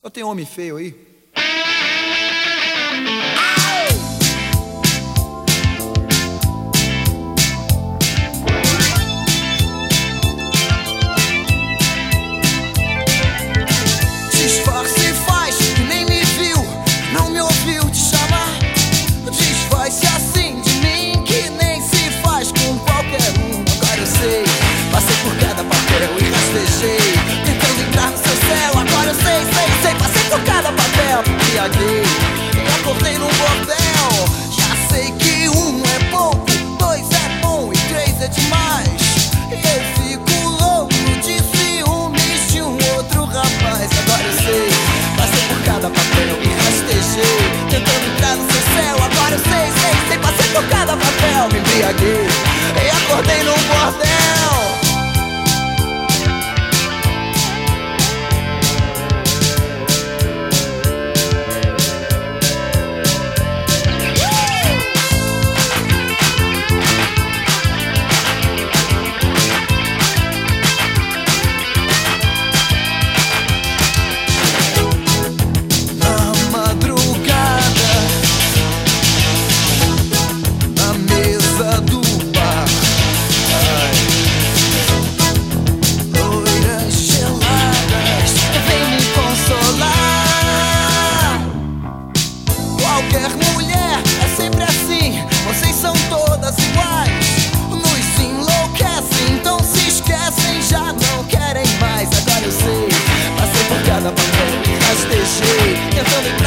Só tem homem feio aí. Se esforça e faz que nem me viu, não me ouviu te chamar. Desfaz-se assim de mim que nem se faz com qualquer um. Agora eu sei, passei por cada papel e rastejei, tentando entrar no seu céu. Agora eu sei, passei por cada papel, me embriaguei e acordei num bordel. Já sei que um é pouco, dois é bom e três é demais. E eu fico louco de ciúmes de um outro rapaz. Agora eu sei, passei por cada papel e rastejei, tentando entrar no seu céu. Agora eu sei, passei por cada papel, me embriaguei e acordei num bordel. Qualquer mulher é sempre assim, vocês são todas iguais. Nos enlouquecem, então se esquecem, já não querem mais. Agora eu sei, passei por cada papel e rastejei, tentando